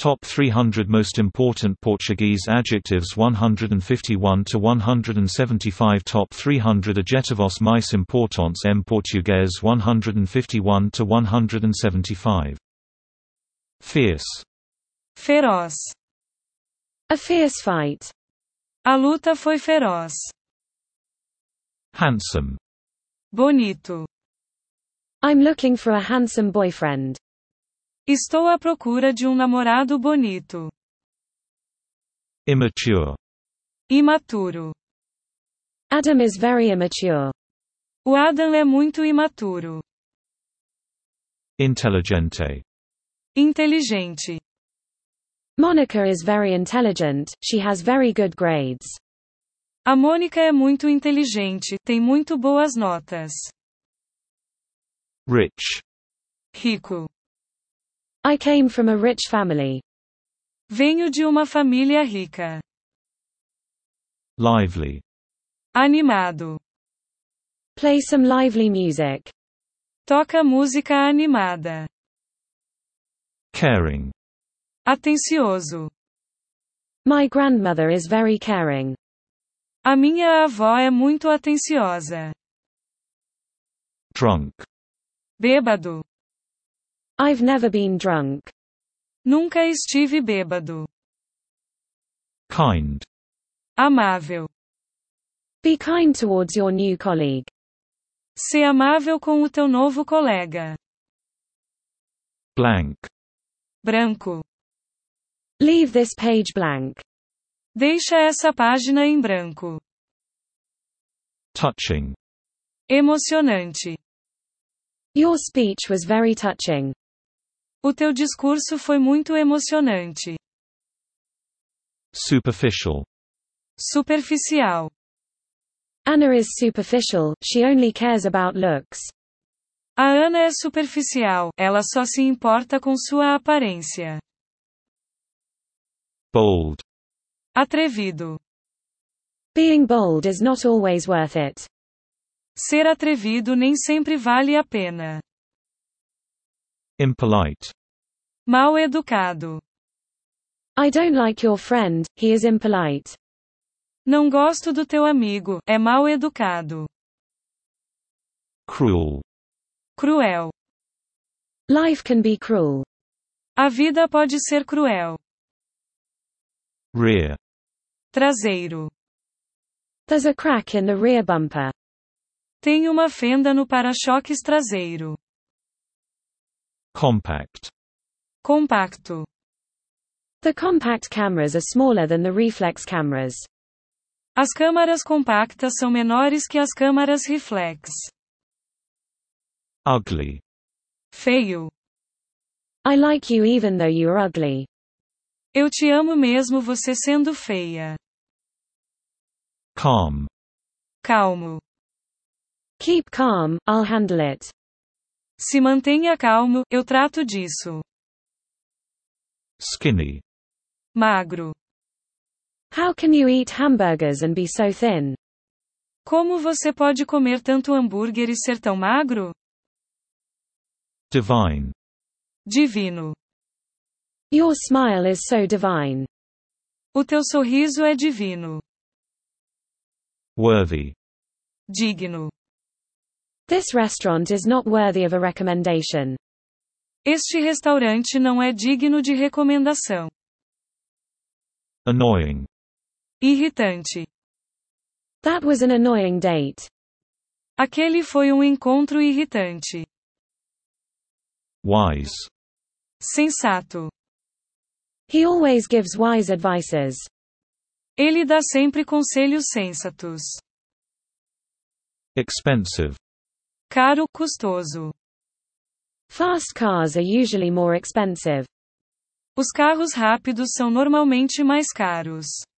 Top 300 Most Important Portuguese Adjectives 151 to 175. Top 300 Adjetivos mais importantes em português 151 to 175. Fierce. Feroz. A fierce fight. A luta foi feroz. Handsome. Bonito. I'm looking for a handsome boyfriend. Estou à procura de um namorado bonito. Immature. Imaturo. Adam is very immature. O Adam é muito imaturo. Intelligente. Inteligente. Monica is very intelligent, she has very good grades. A Mônica é muito inteligente, tem muito boas notas. Rich. Rico. I came from a rich family. Venho de uma família rica. Lively. Animado. Play some lively music. Toca música animada. Caring. Atencioso. My grandmother is very caring. A minha avó é muito atenciosa. Drunk. Bêbado. I've never been drunk. Nunca estive bêbado. Kind. Amável. Be kind towards your new colleague. Ser amável com o teu novo colega. Blank. Branco. Leave this page blank. Deixa essa página em branco. Touching. Emocionante. Your speech was very touching. O teu discurso foi muito emocionante. Superficial. Superficial. Anna is superficial, she only cares about looks. A Ana é superficial, ela só se importa com sua aparência. Bold. Atrevido. Being bold is not always worth it. Ser atrevido nem sempre vale a pena. Impolite. Mal educado. I don't like your friend, he is impolite. Não gosto do teu amigo, é mal educado. Cruel. Cruel. Life can be cruel. A vida pode ser cruel. Rear. Traseiro. There's a crack in the rear bumper. Tem uma fenda no para-choques traseiro. Compact. Compacto. The compact cameras are smaller than the reflex cameras. As câmaras compactas são menores que as câmaras reflex. Ugly. Feio. I like you even though you are ugly. Eu te amo mesmo você sendo feia. Calm. Calmo. Keep calm, I'll handle it. Se mantenha calmo, eu trato disso. Skinny. Magro. How can you eat hamburgers and be so thin? Como você pode comer tanto hambúrguer e ser tão magro? Divine. Divino. Your smile is so divine. O teu sorriso é divino. Worthy. Digno. This restaurant is not worthy of a recommendation. Este restaurante não é digno de recomendação. Annoying. Irritante. That was an annoying date. Aquele foi um encontro irritante. Wise. Sensato. He always gives wise advices. Ele dá sempre conselhos sensatos. Expensive. Caro, custoso. Fast cars are usually more expensive. Os carros rápidos são normalmente mais caros.